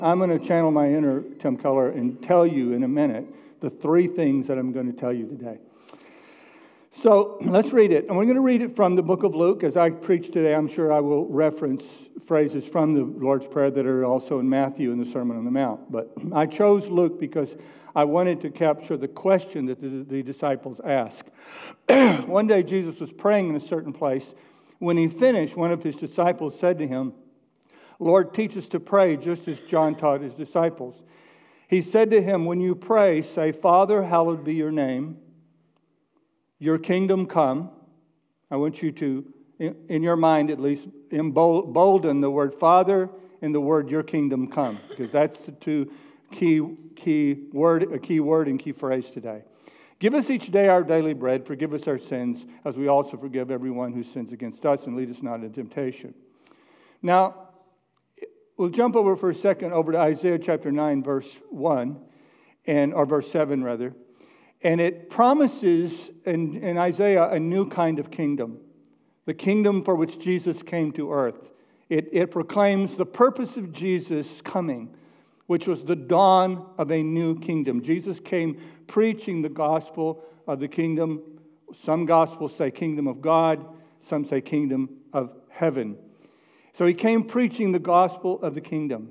I'm going to channel my inner Tim Keller and tell you in a minute the three things that I'm going to tell you today. So let's read it. And we're going to read it from the book of Luke. As I preach today, I'm sure I will reference phrases from the Lord's Prayer that are also in Matthew in the Sermon on the Mount. But I chose Luke because I wanted to capture the question that the disciples asked. One day Jesus was praying in a certain place. When he finished, one of his disciples said to him, "Lord, teach us to pray just as John taught his disciples." He said to him, "When you pray, say, 'Father, hallowed be your name. Your kingdom come.'" I want you to, in your mind at least, embolden the word Father and the word your kingdom come, because that's the two key word and key phrase today. "Give us each day our daily bread. Forgive us our sins, as we also forgive everyone who sins against us, and lead us not into temptation." Now, we'll jump over for a second over to Isaiah chapter 9, verse 1, or verse 7 rather. And it promises in Isaiah a new kind of kingdom, the kingdom for which Jesus came to earth. It proclaims the purpose of Jesus coming, which was the dawn of a new kingdom. Jesus came preaching the gospel of the kingdom. Some gospels say kingdom of God, some say kingdom of heaven. So he came preaching the gospel of the kingdom,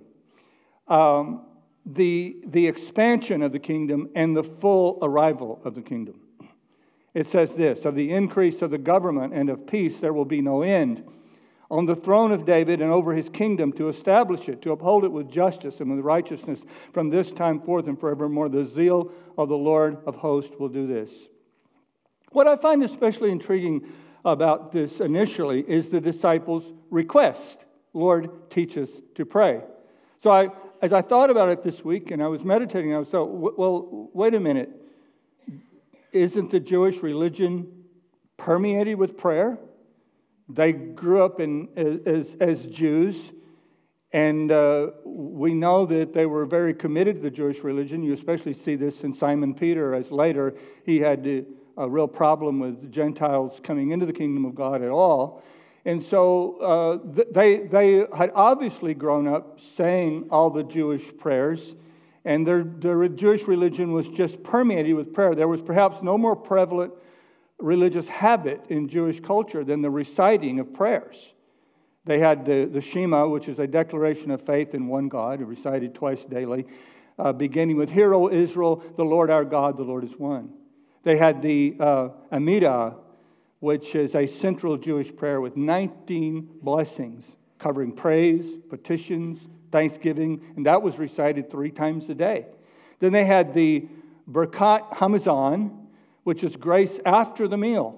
the expansion of the kingdom, and the full arrival of the kingdom. It says this, "Of the increase of the government and of peace there will be no end, on the throne of David and over his kingdom, to establish it, to uphold it with justice and with righteousness from this time forth and forevermore. The zeal of the Lord of hosts will do this." What I find especially intriguing about this initially is the disciples' request, "Lord, teach us to pray." So as I thought about it this week and I was meditating, I was thought, well, wait a minute. Isn't the Jewish religion permeated with prayer? They grew up as Jews, and we know that they were very committed to the Jewish religion. You especially see this in Simon Peter, as later he had a real problem with Gentiles coming into the kingdom of God at all. And so they had obviously grown up saying all the Jewish prayers, and their Jewish religion was just permeated with prayer. There was perhaps no more prevalent religious habit in Jewish culture than the reciting of prayers. They had the Shema, which is a declaration of faith in one God, recited twice daily, beginning with, "Hear, O Israel, the Lord our God, the Lord is one." They had the Amidah, which is a central Jewish prayer with 19 blessings, covering praise, petitions, thanksgiving, and that was recited 3 times a day. Then they had the Birkat Hamazon, which is grace after the meal.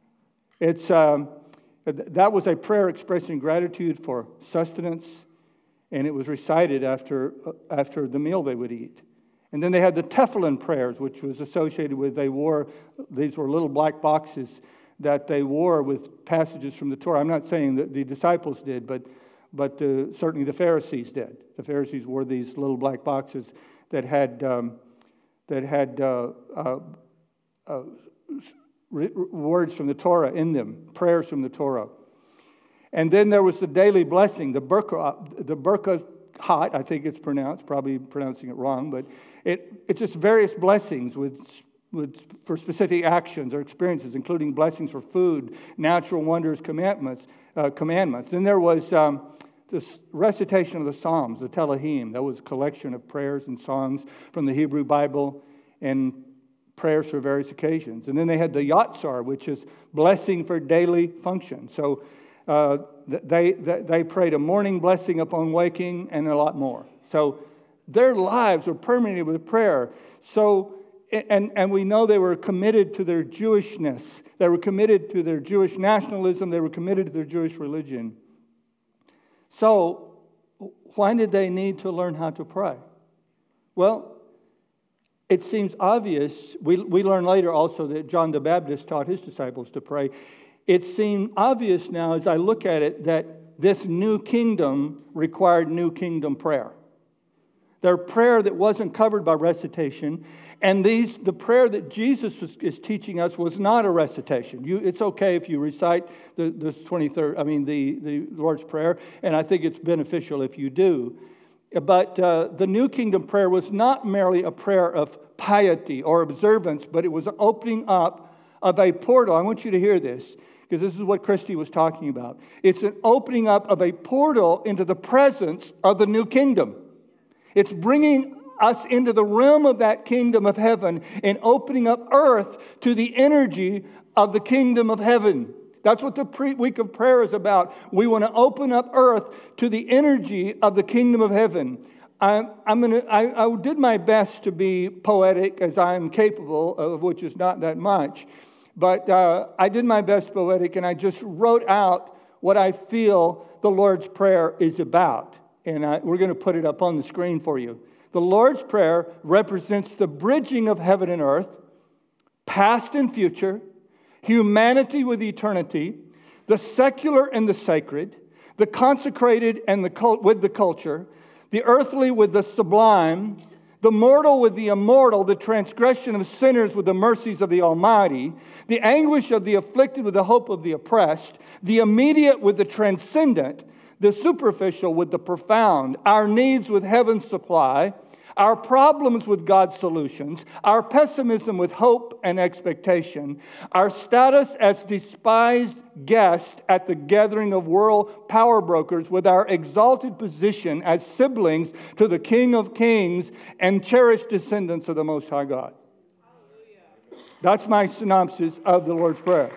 That was a prayer expressing gratitude for sustenance, and it was recited after the meal they would eat. And then they had the Tefillin prayers, which was associated with, these were little black boxes that they wore with passages from the Torah. I'm not saying that the disciples did, but certainly the Pharisees did. The Pharisees wore these little black boxes that had words from the Torah in them, prayers from the Torah. And then there was the daily blessing, the Birkat, I think it's pronounced, probably pronouncing it wrong, but it's just various blessings for specific actions or experiences, including blessings for food, natural wonders, commandments. Then there was this recitation of the Psalms, the Telahim. That was a collection of prayers and songs from the Hebrew Bible and prayers for various occasions. And then they had the Yatzar, which is blessing for daily function. So they prayed a morning blessing upon waking and a lot more. So their lives were permeated with prayer. So, and we know they were committed to their Jewishness. They were committed to their Jewish nationalism. They were committed to their Jewish religion. So why did they need to learn how to pray? Well, it seems obvious. We learn later also that John the Baptist taught his disciples to pray. It seemed obvious now as I look at it that this new kingdom required new kingdom prayer. Their prayer that wasn't covered by recitation, and the prayer that Jesus is teaching us was not a recitation. It's okay if you recite the Lord's Prayer, and I think it's beneficial if you do. But the New Kingdom prayer was not merely a prayer of piety or observance, but it was an opening up of a portal. I want you to hear this, because this is what Christy was talking about. It's an opening up of a portal into the presence of the new kingdom. It's bringing us into the realm of that kingdom of heaven and opening up earth to the energy of the kingdom of heaven. That's what the week of prayer is about. We want to open up earth to the energy of the kingdom of heaven. I did my best to be poetic as I'm capable of, which is not that much. But I did my best poetic, and I just wrote out what I feel the Lord's Prayer is about. And we're going to put it up on the screen for you. The Lord's Prayer represents the bridging of heaven and earth, past and future, humanity with eternity, the secular and the sacred, the consecrated and with the culture, the earthly with the sublime, the mortal with the immortal, the transgression of sinners with the mercies of the Almighty, the anguish of the afflicted with the hope of the oppressed, the immediate with the transcendent, the superficial with the profound, our needs with heaven's supply, our problems with God's solutions, our pessimism with hope and expectation, our status as despised guests at the gathering of world power brokers with our exalted position as siblings to the King of Kings and cherished descendants of the Most High God. That's my synopsis of the Lord's Prayer.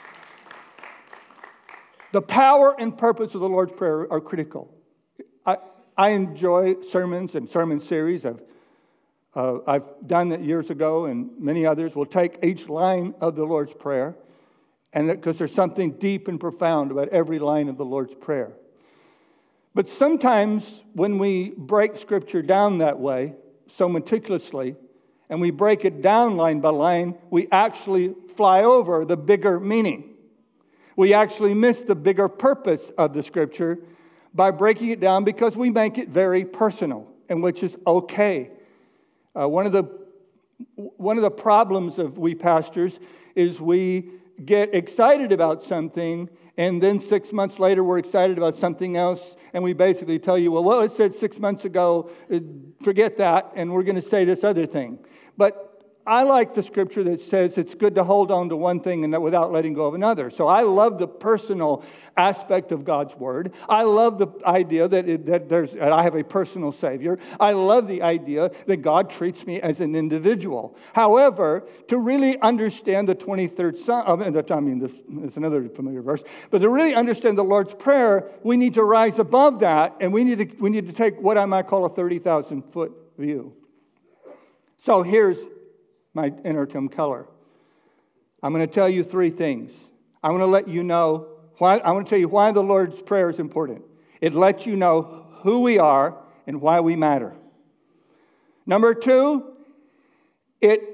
The power and purpose of the Lord's Prayer are critical. I enjoy sermons and sermon series. I've done that years ago, and many others will take each line of the Lord's Prayer, and because there's something deep and profound about every line of the Lord's Prayer. But sometimes when we break Scripture down that way, so meticulously, and we break it down line by line, we actually fly over the bigger meaning. We actually miss the bigger purpose of the Scripture by breaking it down because we make it very personal, and which is okay. One of the problems of we pastors is we get excited about something, and then 6 months later we're excited about something else, and we basically tell you, well, it said 6 months ago, forget that, and we're going to say this other thing. But I like the Scripture that says it's good to hold on to one thing and without letting go of another. So I love the personal aspect of God's Word. I love the idea that I have a personal Savior. I love the idea that God treats me as an individual. However, to really understand the 23rd Psalm, this is another familiar verse, but to really understand the Lord's Prayer, we need to rise above that, and we need to take what I might call a 30,000-foot view. So here's my inner Tim Keller. I'm going to tell you three things. I want to let you know why. I want to tell you why the Lord's Prayer is important. It lets you know who we are and why we matter. Number two, it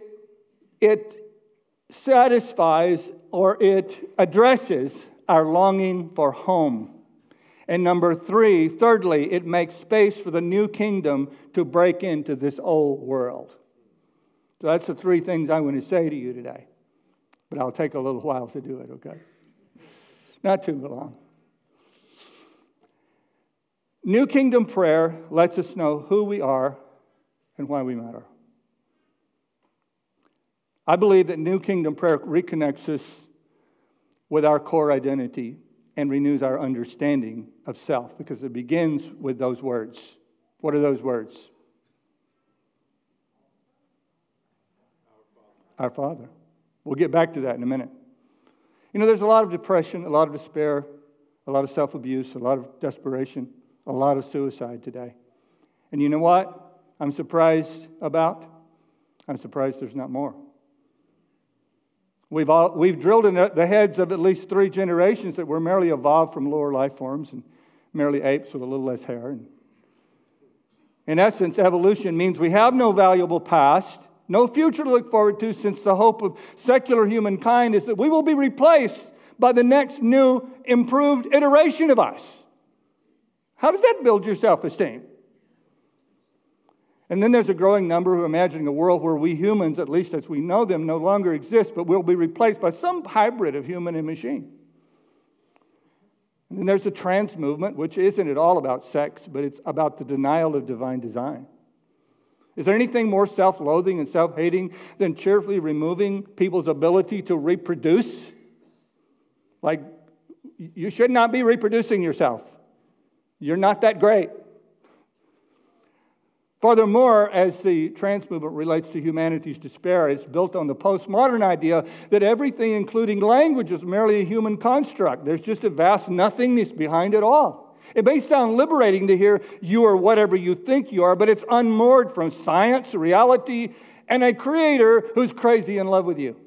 satisfies or it addresses our longing for home. And number three, thirdly, it makes space for the new kingdom to break into this old world. So that's the three things I want to say to you today. But I'll take a little while to do it, okay? Not too long. New Kingdom prayer lets us know who we are and why we matter. I believe that New Kingdom prayer reconnects us with our core identity and renews our understanding of self, because it begins with those words. What are those words? Our Father. We'll get back to that in a minute. You know, there's a lot of depression, a lot of despair, a lot of self-abuse, a lot of desperation, a lot of suicide today. And you know what I'm surprised about? I'm surprised there's not more. We've drilled in the heads of at least 3 generations that we're merely evolved from lower life forms and merely apes with a little less hair. And in essence, evolution means we have no valuable past, no future to look forward to, since the hope of secular humankind is that we will be replaced by the next new, improved iteration of us. How does that build your self-esteem? And then there's a growing number who are imagining a world where we humans, at least as we know them, no longer exist, but will be replaced by some hybrid of human and machine. And there's the trans movement, which isn't at all about sex, but it's about the denial of divine design. Is there anything more self-loathing and self-hating than cheerfully removing people's ability to reproduce? Like, you should not be reproducing yourself. You're not that great. Furthermore, as the trans movement relates to humanity's despair, it's built on the postmodern idea that everything, including language, is merely a human construct. There's just a vast nothingness behind it all. It may sound liberating to hear you are whatever you think you are, but it's unmoored from science, reality, and a creator who's crazy in love with you.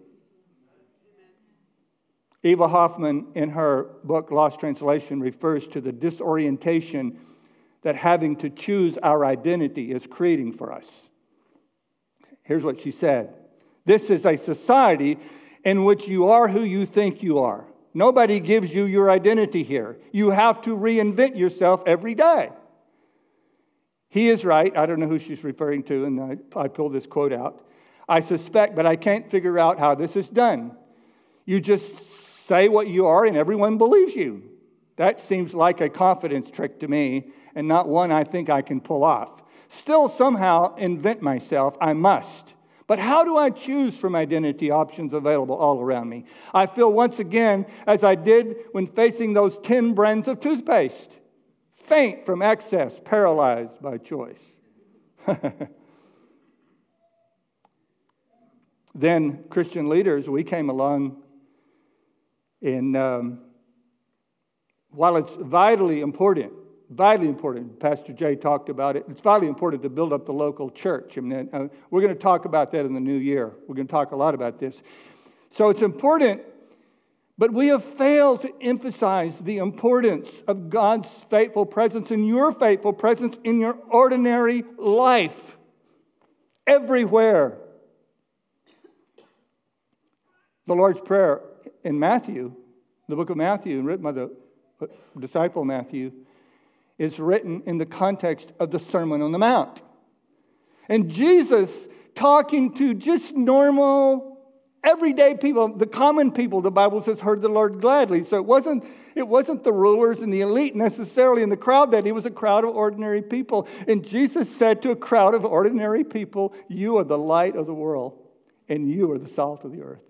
Eva Hoffman, in her book Lost Translation, refers to the disorientation that having to choose our identity is creating for us. Here's what she said. This is a society in which you are who you think you are. Nobody gives you your identity here. You have to reinvent yourself every day. He is right. I don't know who she's referring to, and I pulled this quote out. I suspect, but I can't figure out how this is done. You just say what you are and everyone believes you. That seems like a confidence trick to me, and not one I think I can pull off. Still, somehow invent myself, I must. But how do I choose from identity options available all around me? I feel once again, as I did when facing those 10 brands of toothpaste, faint from excess, paralyzed by choice. Then Christian leaders, we came along, and while it's vitally important, Pastor Jay talked about it, it's vitally important to build up the local church. I mean, we're going to talk about that in the new year. We're going to talk a lot about this. So it's important, but we have failed to emphasize the importance of God's faithful presence and your faithful presence in your ordinary life, everywhere. The Lord's Prayer in Matthew, the book of Matthew, written by the disciple Matthew, is written in the context of the Sermon on the Mount. And Jesus, talking to just normal, everyday people, the common people, the Bible says, heard the Lord gladly. So it wasn't the rulers and the elite necessarily in the crowd that. It was a crowd of ordinary people. And Jesus said to a crowd of ordinary people, you are the light of the world, and you are the salt of the earth.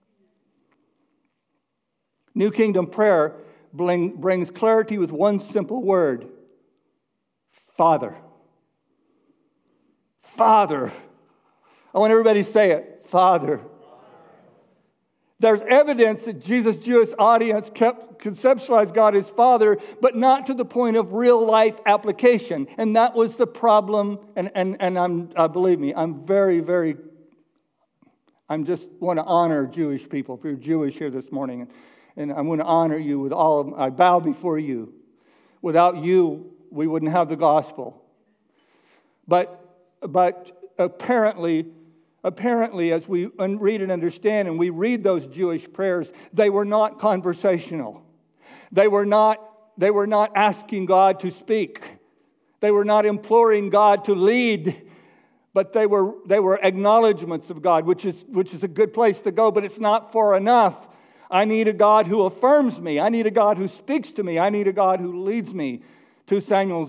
New Kingdom prayer brings clarity with one simple word. Father. Father. I want everybody to say it. Father. There's evidence that Jesus' Jewish audience conceptualized God as Father, but not to the point of real life application. And that was the problem. And believe me, I just want to honor Jewish people. If you're Jewish here this morning, and I want to honor you with all of them. I bow before you. Without you, we wouldn't have the gospel. But apparently, as we read and understand, and we read those Jewish prayers, they were not conversational. They were not asking God to speak. They were not imploring God to lead. But they were acknowledgments of God, which is a good place to go. But it's not far enough. I need a God who affirms me. I need a God who speaks to me. I need a God who leads me. 2 Samuel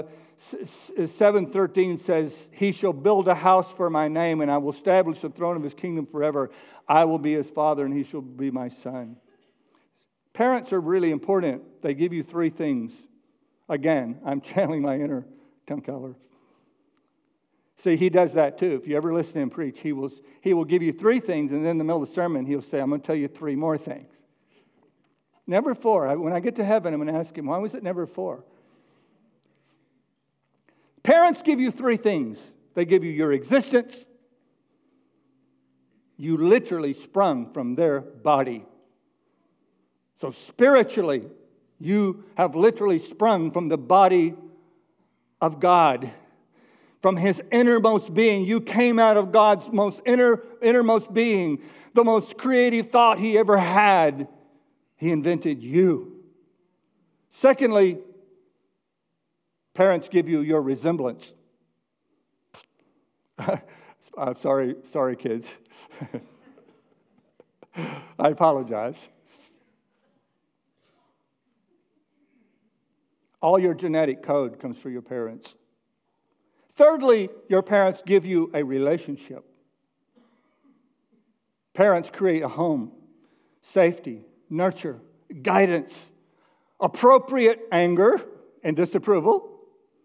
7:13 says, He shall build a house for my name, and I will establish the throne of His kingdom forever. I will be His father, and He shall be my son. Parents are really important. They give you 3 things. Again, I'm channeling my inner Tim Keller. See, he does that too. If you ever listen to him preach, he will give you 3 things, and then in the middle of the sermon, he'll say, I'm going to tell you 3 more things. Never 4. When I get to heaven, I'm going to ask him, why was it never 4? Parents give you 3 things. They give you your existence. You literally sprung from their body. So spiritually, you have literally sprung from the body of God. From His innermost being. You came out of God's most innermost being. The most creative thought He ever had. He invented you. Secondly, parents give you your resemblance. I'm sorry kids. I apologize. All your genetic code comes from your parents. Thirdly, your parents give you a relationship. Parents create a home, safety, nurture, guidance, appropriate anger and disapproval,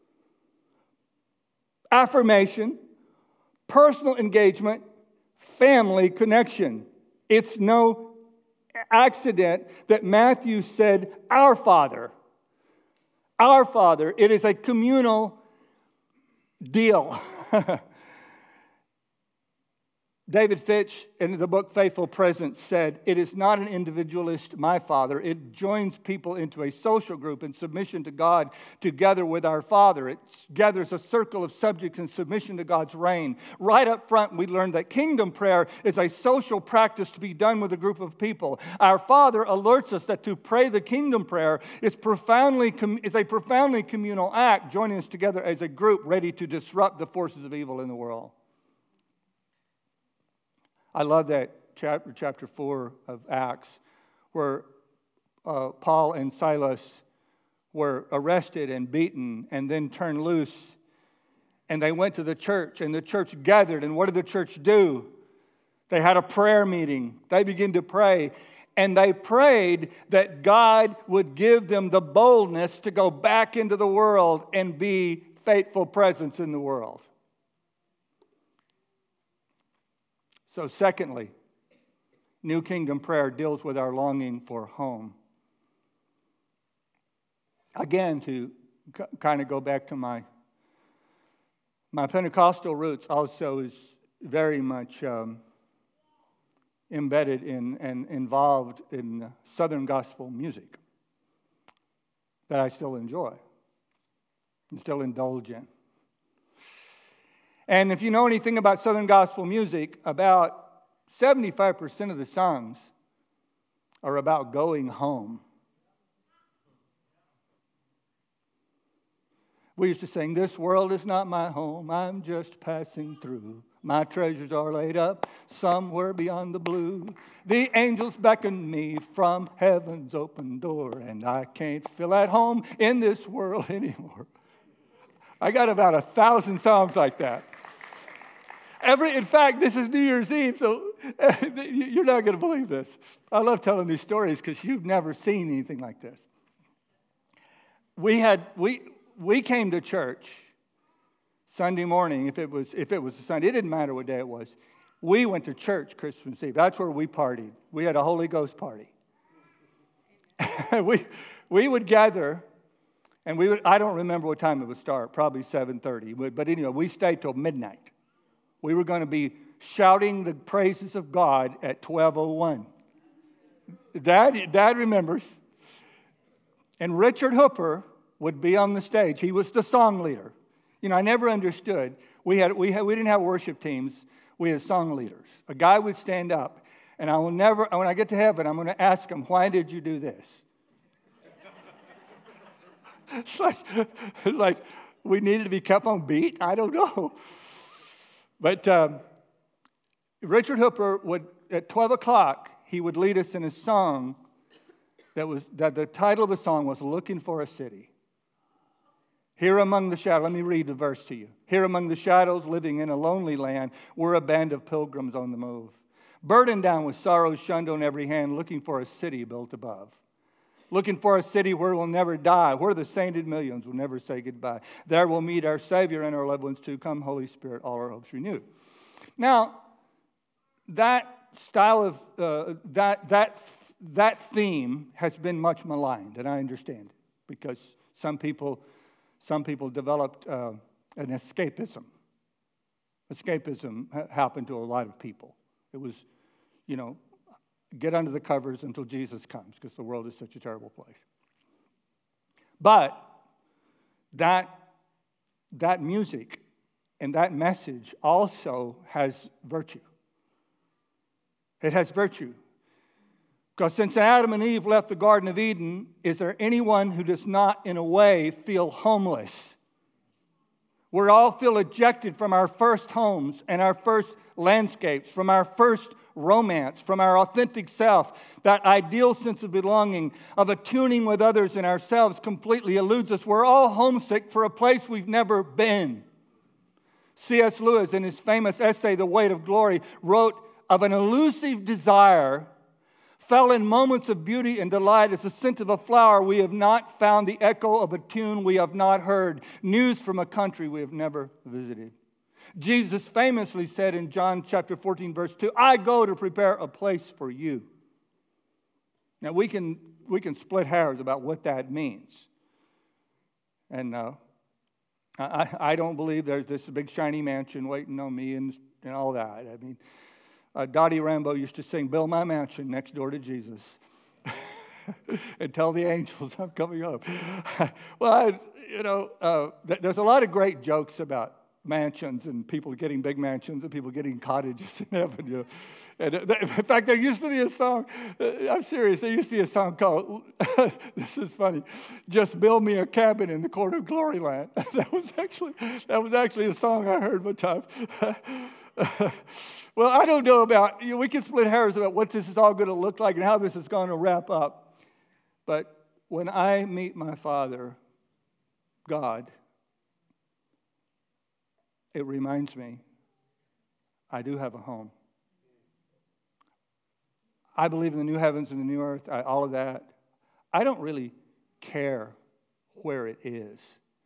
affirmation, personal engagement, family connection. It's no accident that Matthew said, "Our Father." Our Father. It is a communal deal. David Fitch, in the book Faithful Presence, said, "It is not an individualist, my Father. It joins people into a social group in submission to God together with our Father. It gathers a circle of subjects in submission to God's reign." Right up front, we learned that kingdom prayer is a social practice to be done with a group of people. Our Father alerts us that to pray the kingdom prayer is a profoundly communal act, joining us together as a group ready to disrupt the forces of evil in the world. I love that chapter 4 of Acts, where Paul and Silas were arrested and beaten and then turned loose. And they went to the church, and the church gathered. And what did the church do? They had a prayer meeting. They began to pray. And they prayed that God would give them the boldness to go back into the world and be faithful presence in the world. So secondly, New Kingdom prayer deals with our longing for home. Again, to kind of go back to my Pentecostal roots also is very much embedded in and involved in Southern gospel music that I still enjoy and still indulge in. And if you know anything about Southern gospel music, about 75% of the songs are about going home. We used to sing, "This world is not my home, I'm just passing through. My treasures are laid up somewhere beyond the blue. The angels beckon me from heaven's open door, and I can't feel at home in this world anymore." I got about 1,000 songs like that. In fact, this is New Year's Eve, so you're not going to believe this. I love telling these stories because you've never seen anything like this. We came to church Sunday morning. If it was a Sunday, it didn't matter what day it was. We went to church Christmas Eve. That's where we partied. We had a Holy Ghost party. we would gather, and I don't remember what time it would start. Probably 7:30. But anyway, we stayed till midnight. We were going to be shouting the praises of God at 12:01. Dad remembers. And Richard Hooper would be on the stage. He was the song leader. You know, I never understood. We didn't have worship teams. We had song leaders. A guy would stand up, and when I get to heaven, I'm going to ask him, "Why did you do this?" It's like we needed to be kept on beat. I don't know. But Richard Hooper would, at 12 o'clock, he would lead us in a song that the title of the song was "Looking for a City." Here among the shadows, let me read the verse to you. "Here among the shadows, living in a lonely land, we're a band of pilgrims on the move. Burdened down with sorrows shunned on every hand, looking for a city built above. Looking for a city where we'll never die, where the sainted millions will never say goodbye. There we'll meet our Savior and our loved ones too. Come, Holy Spirit, all our hopes renew." Now, that style of that theme has been much maligned, and I understand it, because some people developed an escapism. Escapism happened to a lot of people. It was, get under the covers until Jesus comes, because the world is such a terrible place. But that music and that message also has virtue. It has virtue. Because since Adam and Eve left the Garden of Eden, is there anyone who does not, in a way, feel homeless? We all feel ejected from our first homes and our first landscapes, from our first romance, from our authentic self. That ideal sense of belonging, of attuning with others and ourselves completely eludes us. We're all homesick for a place we've never been. C.S. Lewis, in his famous essay, The Weight of Glory, wrote of an elusive desire, fell in moments of beauty and delight as the scent of a flower we have not found, the echo of a tune we have not heard, news from a country we have never visited. Jesus famously said in John chapter 14, verse 2, I go to prepare a place for you. Now, we can split hairs about what that means. And I don't believe there's this big shiny mansion waiting on me and all that. I mean, Dottie Rambo used to sing, build my mansion next door to Jesus. And tell the angels I'm coming up. Well, there's a lot of great jokes about mansions and people getting big mansions and people getting cottages in heaven. You know. And in fact, there used to be a song, I'm serious, there used to be a song called, this is funny, Just Build Me a Cabin in the Court of Glory Land. That was actually a song I heard one time. Well, I don't know about, we can split hairs about what this is all going to look like and how this is going to wrap up. But when I meet my Father, God, it reminds me I do have a home. I believe in the new heavens and the new earth, all of that. I don't really care where it is.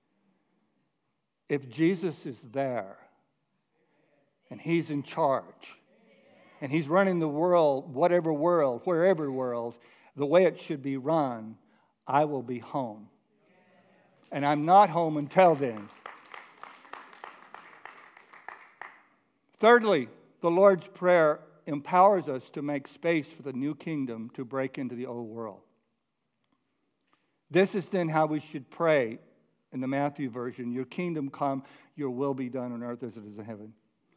If Jesus is there, and He's in charge, and He's running the world, whatever world, wherever world, the way it should be run, I will be home. And I'm not home until then. Thirdly, the Lord's Prayer empowers us to make space for the new kingdom to break into the old world. This is then how we should pray in the Matthew version. Your kingdom come, your will be done on earth as it is in heaven.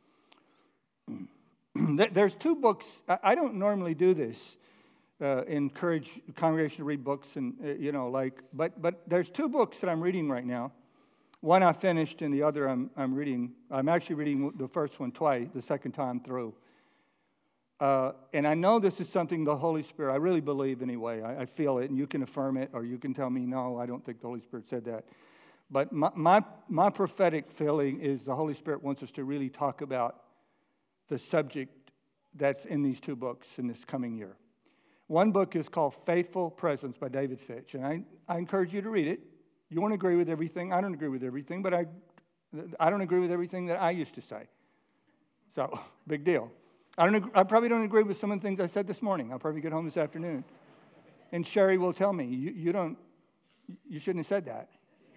There's two books. I don't normally do this, encourage the congregation to read books and, but there's two books that I'm reading right now. One I finished and the other I'm reading. I'm actually reading the first one twice, the second time through. And I know this is something the Holy Spirit, I really believe anyway. I feel it, and you can affirm it, or you can tell me, no, I don't think the Holy Spirit said that. But my prophetic feeling is the Holy Spirit wants us to really talk about the subject that's in these two books in this coming year. One book is called Faithful Presence by David Fitch, and I encourage you to read it. You won't agree with everything. I don't agree with everything, but I don't agree with everything that I used to say. So, big deal. I probably don't agree with some of the things I said this morning. I'll probably get home this afternoon. And Sherry will tell me, you shouldn't have said that.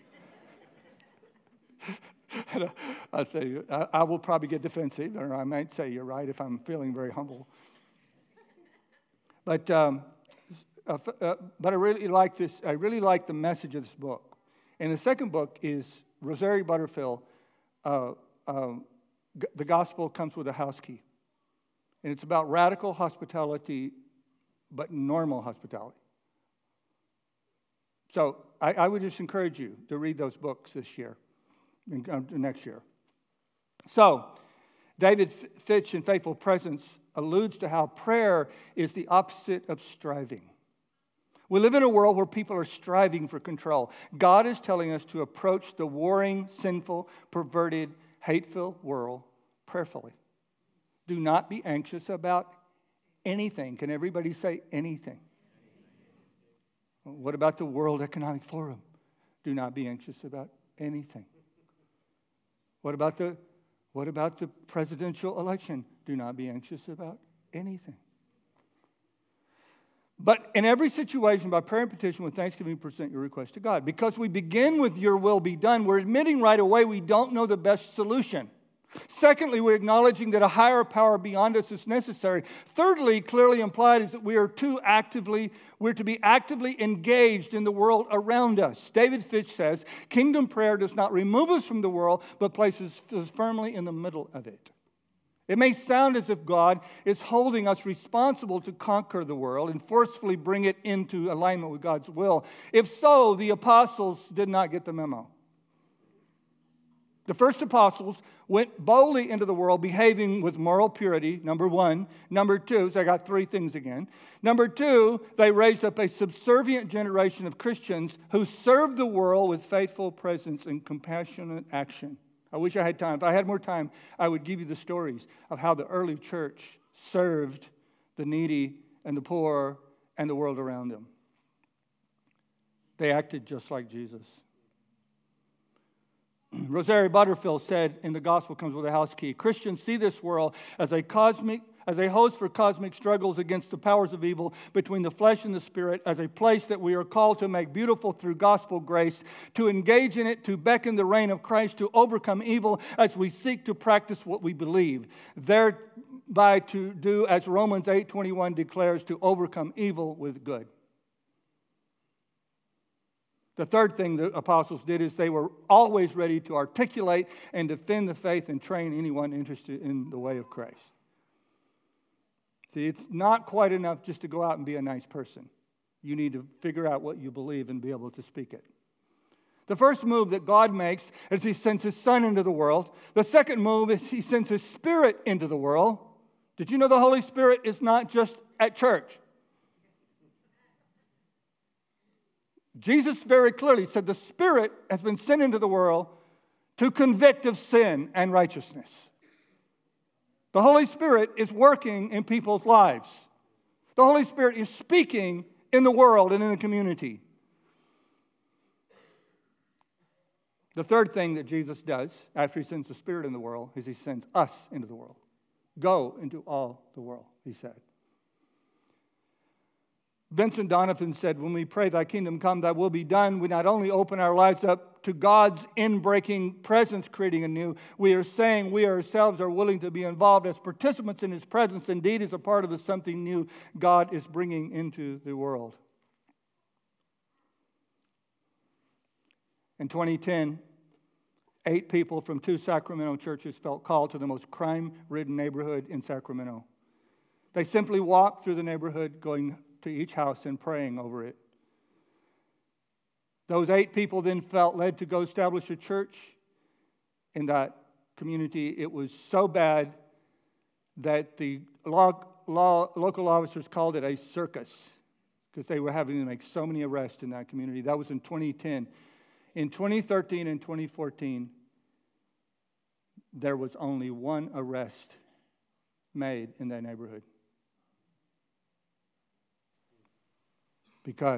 I'll say, I will probably get defensive, or I might say you're right if I'm feeling very humble. But I really like this. I really like the message of this book. And the second book is Rosaria Butterfield, The Gospel Comes with a House Key. And it's about radical hospitality, but normal hospitality. So I would just encourage you to read those books this year, and next year. So David Fitch in Faithful Presence alludes to how prayer is the opposite of striving. We live in a world where people are striving for control. God is telling us to approach the warring, sinful, perverted, hate-filled world prayerfully. Do not be anxious about anything. Can everybody say anything? What about the World Economic Forum? Do not be anxious about anything. What about the presidential election? Do not be anxious about anything. But in every situation, by prayer and petition with thanksgiving, present your request to God. Because we begin with your will be done, we're admitting right away we don't know the best solution. Secondly, we're acknowledging that a higher power beyond us is necessary. Thirdly, clearly implied is that we're to be actively engaged in the world around us. David Fitch says, kingdom prayer does not remove us from the world, but places us firmly in the middle of it. It may sound as if God is holding us responsible to conquer the world and forcefully bring it into alignment with God's will. If so, the apostles did not get the memo. The first apostles went boldly into the world, behaving with moral purity, number one. Number two, so I got three things again. Number two, they raised up a subservient generation of Christians who served the world with faithful presence and compassionate action. I wish I had time. If I had more time, I would give you the stories of how the early church served the needy and the poor and the world around them. They acted just like Jesus. Rosaria Butterfield said in The Gospel Comes with a House Key, Christians see this world as a host for cosmic struggles against the powers of evil between the flesh and the spirit, as a place that we are called to make beautiful through gospel grace, to engage in it, to beckon the reign of Christ, to overcome evil as we seek to practice what we believe, thereby to do as Romans 8:21 declares, to overcome evil with good. The third thing the apostles did is they were always ready to articulate and defend the faith and train anyone interested in the way of Christ. See, it's not quite enough just to go out and be a nice person. You need to figure out what you believe and be able to speak it. The first move that God makes is He sends His Son into the world. The second move is He sends His Spirit into the world. Did you know the Holy Spirit is not just at church? Jesus very clearly said the Spirit has been sent into the world to convict of sin and righteousness. The Holy Spirit is working in people's lives. The Holy Spirit is speaking in the world and in the community. The third thing that Jesus does after He sends the Spirit in the world is He sends us into the world. Go into all the world, He said. Vincent Donovan said, when we pray, Thy kingdom come, Thy will be done, we not only open our lives up to God's in-breaking presence creating anew, we are saying we ourselves are willing to be involved as participants in His presence, indeed as a part of the something new God is bringing into the world. In 2010, 8 people from 2 Sacramento churches felt called to the most crime-ridden neighborhood in Sacramento. They simply walked through the neighborhood going to each house and praying over it. Those 8 people then felt led to go establish a church in that community. It was so bad that the local officers called it a circus because they were having to make so many arrests in that community. That was in 2010. In 2013 and 2014, there was only one arrest made in that neighborhood. Because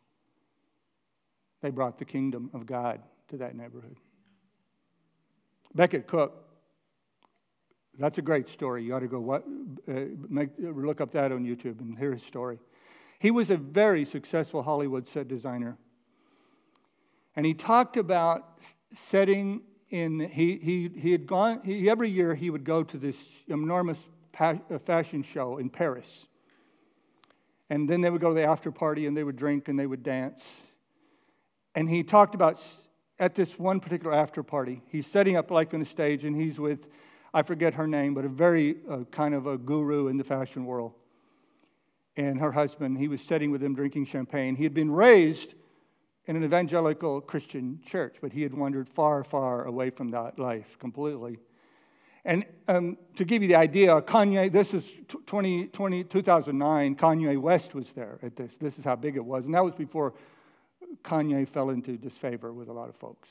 they brought the kingdom of God to that neighborhood. Becket Cook, that's a great story. You ought to go look up that on YouTube and hear his story. He was a very successful Hollywood set designer. And he talked about setting in, every year he would go to this enormous fashion show in Paris. And then they would go to the after party and they would drink and they would dance. And he talked about at this one particular after party, he's setting up like on a stage and he's with, I forget her name, but a very kind of a guru in the fashion world. And her husband, he was sitting with them drinking champagne. He had been raised in an evangelical Christian church, but he had wandered far, far away from that life completely. And to give you the idea, Kanye, this is 2009, Kanye West was there at this. This is how big it was. And that was before Kanye fell into disfavor with a lot of folks.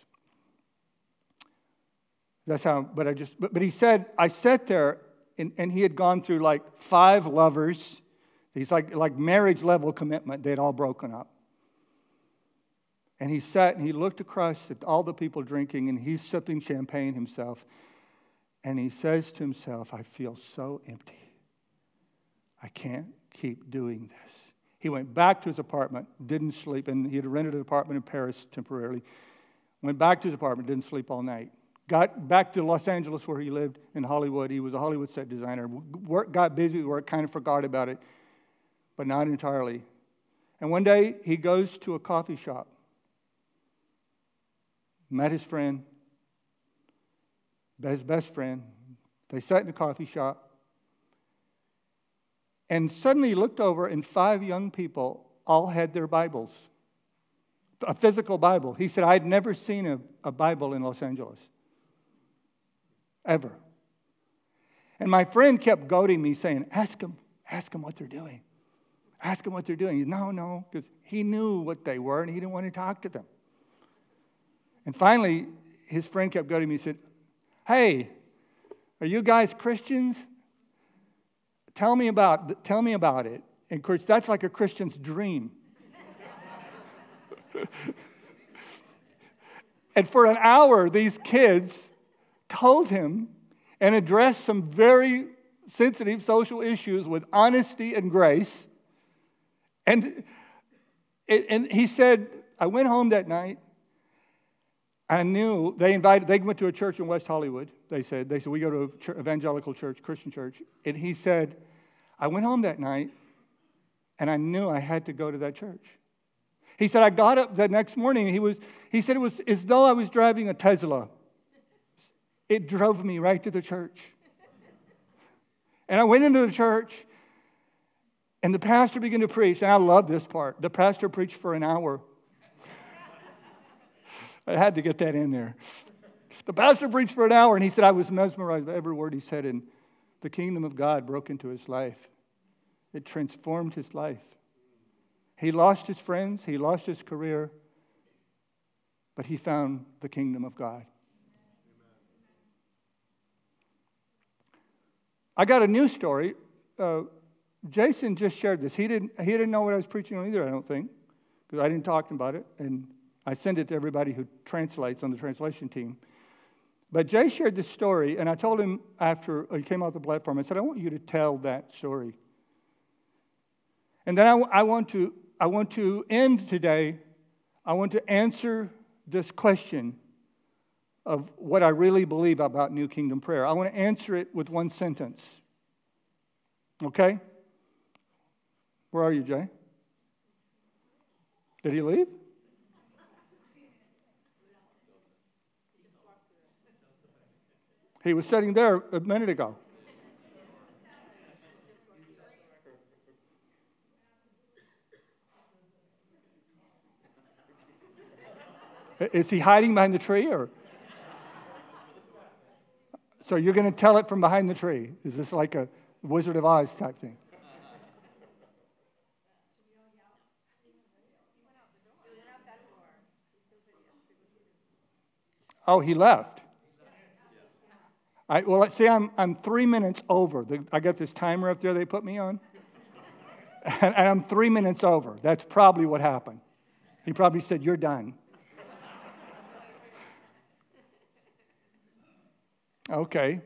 That's how, but he said, I sat there, and he had gone through like 5 lovers. He's like marriage level commitment. They'd all broken up. And he sat and he looked across at all the people drinking, and he's sipping champagne himself. And he says to himself, I feel so empty. I can't keep doing this. He went back to his apartment, didn't sleep, and he had rented an apartment in Paris temporarily. Went back to his apartment, didn't sleep all night. Got back to Los Angeles where he lived in Hollywood. He was a Hollywood set designer. Got busy with work, kind of forgot about it, but not entirely. And one day he goes to a coffee shop. Met his friend, his best friend. They sat in the coffee shop. And suddenly he looked over, and 5 young people all had their Bibles. A physical Bible. He said, I'd never seen a Bible in Los Angeles. ever. And my friend kept goading me, saying, ask them what they're doing. Ask them what they're doing. No, because he knew what they were, and he didn't want to talk to them. And finally, his friend kept goading me, said, hey, are you guys Christians? Tell me about it. And of course, that's like a Christian's dream. And for an hour, these kids told him and addressed some very sensitive social issues with honesty and grace. And he said, I went home that night. I knew they went to a church in West Hollywood. They said, we go to an evangelical church, Christian church. And he said, I went home that night and I knew I had to go to that church. He said, I got up that next morning. He said it was as though I was driving a Tesla. It drove me right to the church. And I went into the church, and the pastor began to preach. And I love this part. The pastor preached for an hour. I had to get that in there. The pastor preached for an hour, and he said, I was mesmerized by every word he said, and the kingdom of God broke into his life. It transformed his life. He lost his friends, he lost his career, but he found the kingdom of God. I got a new story. Jason just shared this. He didn't know what I was preaching on either, I don't think, because I didn't talk about it, and I send it to everybody who translates on the translation team. But Jay shared this story, and I told him after he came off the platform, I said, I want you to tell that story. And then I want to end today, I want to answer this question of what I really believe about New Kingdom prayer. I want to answer it with one sentence. Okay? Where are you, Jay? Did he leave? He was sitting there a minute ago. Is he hiding behind the tree, or? So you're going to tell it from behind the tree? Is this like a Wizard of Oz type thing? Oh, he left. Well, let's see. I'm 3 minutes over. I got this timer up there they put me on, and I'm 3 minutes over. That's probably what happened. He probably said, "You're done." Okay.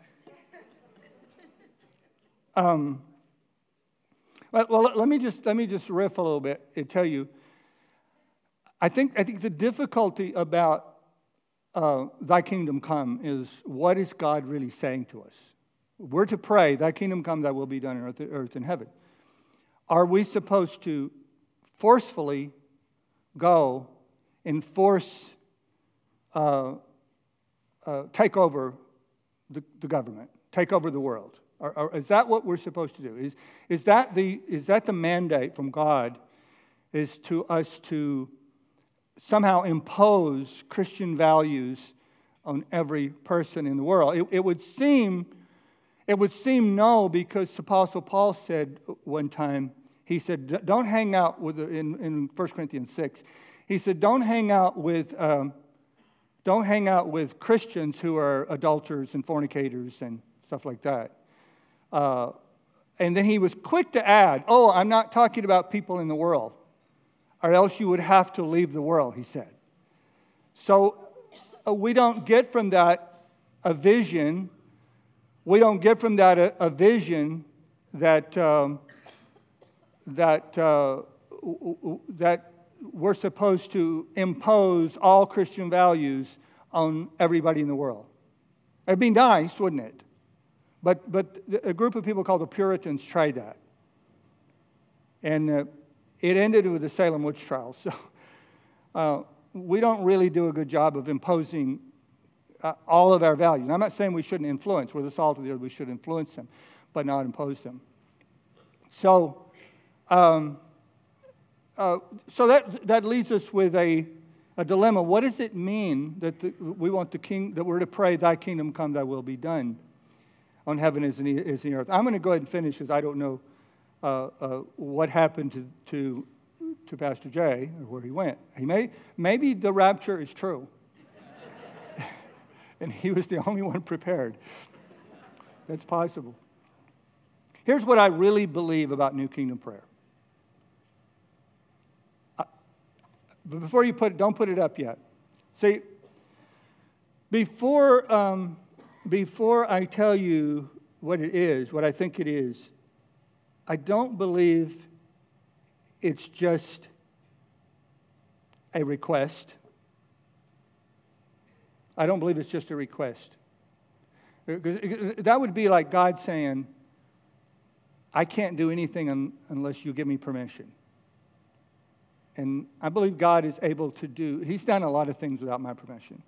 Well, let me just riff a little bit and tell you. I think the difficulty about Thy kingdom come is, what is God really saying to us? We're to pray, Thy kingdom come, Thy will be done on earth in heaven. Are we supposed to forcefully go and take over the government, take over the world? Or is that what we're supposed to do? Is that the mandate from God? Is to us to somehow impose Christian values on every person in the world? It would seem no, because Apostle Paul said one time, he said, don't hang out with, in 1 Corinthians 6, he said, don't hang out with Christians who are adulterers and fornicators and stuff like that. And then he was quick to add, I'm not talking about people in the world, or else you would have to leave the world, he said. So we don't get from that a vision. We don't get from that a vision that we're supposed to impose all Christian values on everybody in the world. It'd be nice, wouldn't it? But a group of people called the Puritans tried that. And it ended with the Salem witch trials. So we don't really do a good job of imposing all of our values. And I'm not saying we shouldn't influence. We're the salt of the earth. We should influence them, but not impose them. So that leaves us with a a dilemma. What does it mean that we want that we're to pray, "Thy kingdom come, Thy will be done on heaven as in the earth"? I'm going to go ahead and finish because I don't know what happened to Pastor Jay or where he went. Maybe the rapture is true, and he was the only one prepared. That's possible. Here's what I really believe about New Kingdom prayer. But before you don't put it up yet. See, before I tell you what it is, what I think it is, I don't believe it's just a request. I don't believe it's just a request. That would be like God saying, "I can't do anything unless you give me permission." And I believe God is able to do, He's done a lot of things without my permission.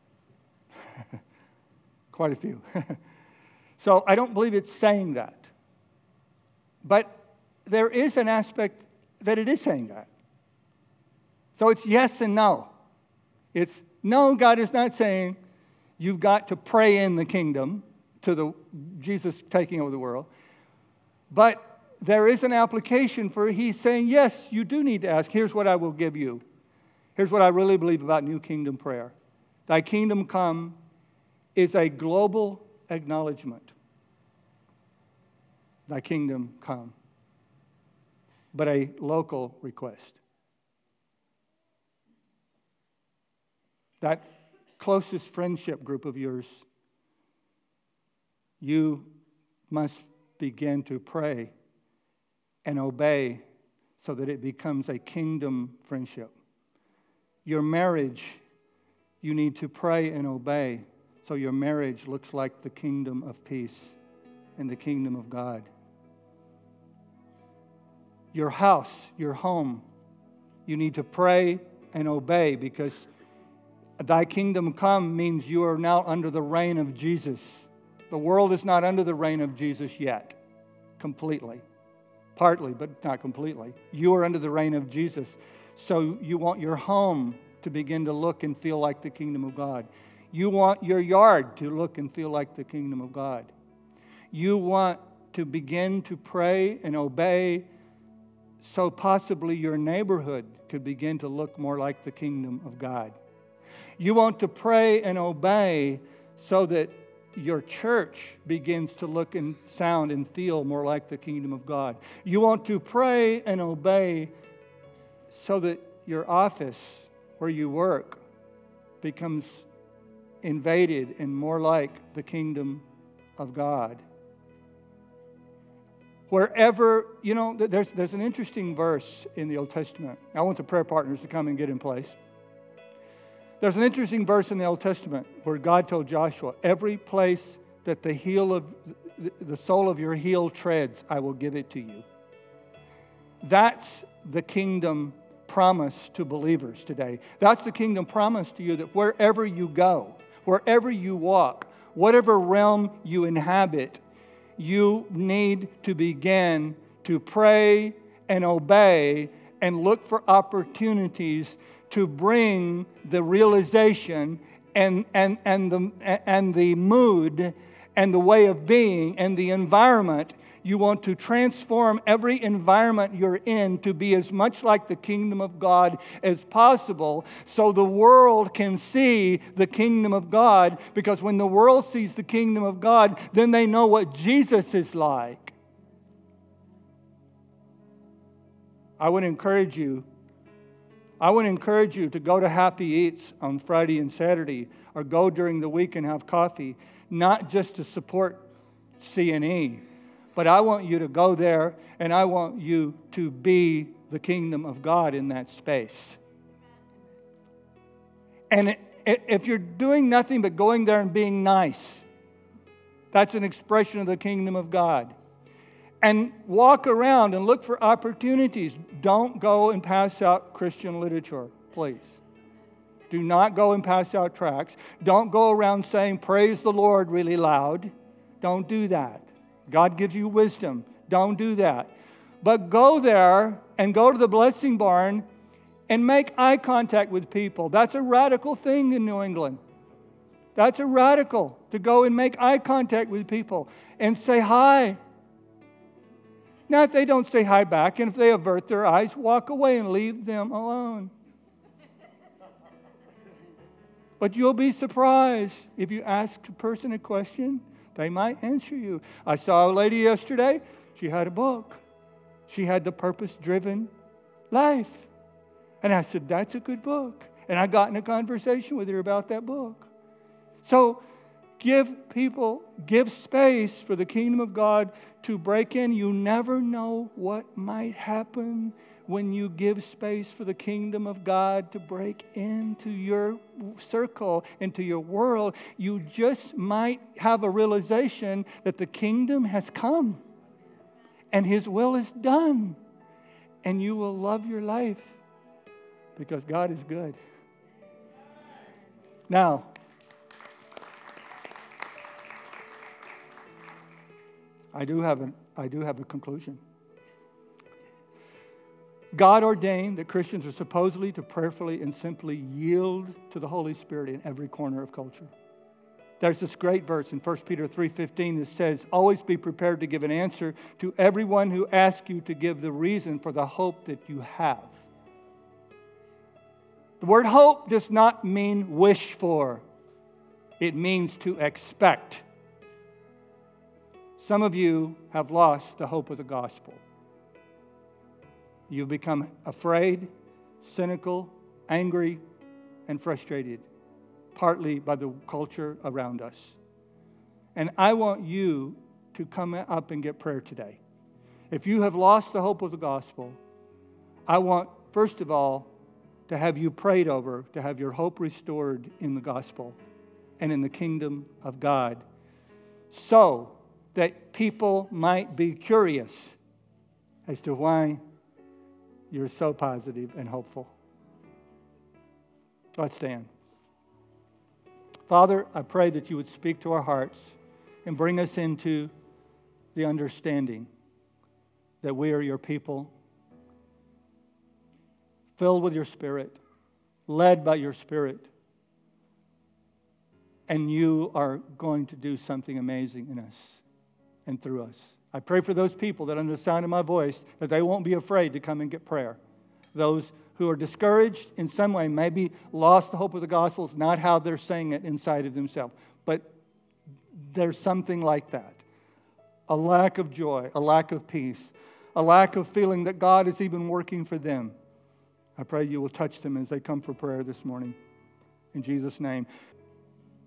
Quite a few. So I don't believe it's saying that. But there is an aspect that it is saying that. So it's yes and no. It's no, God is not saying you've got to pray in the kingdom to Jesus taking over the world. But there is an application for He's saying, yes, you do need to ask. Here's what I will give you. Here's what I really believe about New Kingdom prayer. Thy kingdom come is a global acknowledgement. Thy kingdom come. But a local request. That closest friendship group of yours, you must begin to pray and obey so that it becomes a kingdom friendship. Your marriage, you need to pray and obey so your marriage looks like the kingdom of peace and the kingdom of God. Your house, your home, you need to pray and obey because thy kingdom come means you are now under the reign of Jesus. The world is not under the reign of Jesus yet, completely. Partly, but not completely. You are under the reign of Jesus. So you want your home to begin to look and feel like the kingdom of God. You want your yard to look and feel like the kingdom of God. You want to begin to pray and obey so possibly your neighborhood could begin to look more like the kingdom of God. You want to pray and obey so that your church begins to look and sound and feel more like the kingdom of God. You want to pray and obey so that your office where you work becomes invaded and more like the kingdom of God. Wherever, there's an interesting verse in the Old Testament. I want the prayer partners to come and get in place. There's an interesting verse in the Old Testament where God told Joshua, every place that the sole of your heel treads, I will give it to you. That's the kingdom promise to believers today. That's the kingdom promise to you that wherever you go, wherever you walk, whatever realm you inhabit, you need to begin to pray and obey and look for opportunities to bring the realization and the mood and the way of being and the environment. You want to transform every environment you're in to be as much like the kingdom of God as possible so the world can see the kingdom of God, because when the world sees the kingdom of God, then they know what Jesus is like. I would encourage you to go to Happy Eats on Friday and Saturday, or go during the week and have coffee, not just to support C&E, but I want you to go there and I want you to be the kingdom of God in that space. And if you're doing nothing but going there and being nice, that's an expression of the kingdom of God. And walk around and look for opportunities. Don't go and pass out Christian literature, please. Do not go and pass out tracts. Don't go around saying, praise the Lord really loud. Don't do that. God gives you wisdom. Don't do that. But go there and go to the blessing barn and make eye contact with people. That's a radical thing in New England. That's a radical, to go and make eye contact with people and say hi. Now, if they don't say hi back, and if they avert their eyes, walk away and leave them alone. But you'll be surprised if you ask a person a question, they might answer you. I saw a lady yesterday. She had a book. She had The Purpose-Driven Life. And I said, that's a good book. And I got in a conversation with her about that book. So give space for the kingdom of God to break in. You never know what might happen when you give space for the kingdom of God to break into your circle, into your world. You just might have a realization that the kingdom has come and His will is done. And you will love your life because God is good. Now, I do have a conclusion. God ordained that Christians are supposedly to prayerfully and simply yield to the Holy Spirit in every corner of culture. There's this great verse in 1 Peter 3:15 that says, always be prepared to give an answer to everyone who asks you to give the reason for the hope that you have. The word hope does not mean wish for. It means to expect. Some of you have lost the hope of the gospel. You've become afraid, cynical, angry, and frustrated, partly by the culture around us. And I want you to come up and get prayer today. If you have lost the hope of the gospel, I want, first of all, to have you prayed over, to have your hope restored in the gospel and in the kingdom of God, so that people might be curious as to why you're so positive and hopeful. Let's stand. Father, I pray that you would speak to our hearts and bring us into the understanding that we are your people, filled with your Spirit, led by your Spirit, and you are going to do something amazing in us and through us. I pray for those people that under the sound of my voice, that they won't be afraid to come and get prayer. Those who are discouraged in some way, maybe lost the hope of the gospel. It's not how they're saying it inside of themselves. But there's something like that. A lack of joy, a lack of peace, a lack of feeling that God is even working for them. I pray you will touch them as they come for prayer this morning. In Jesus' name.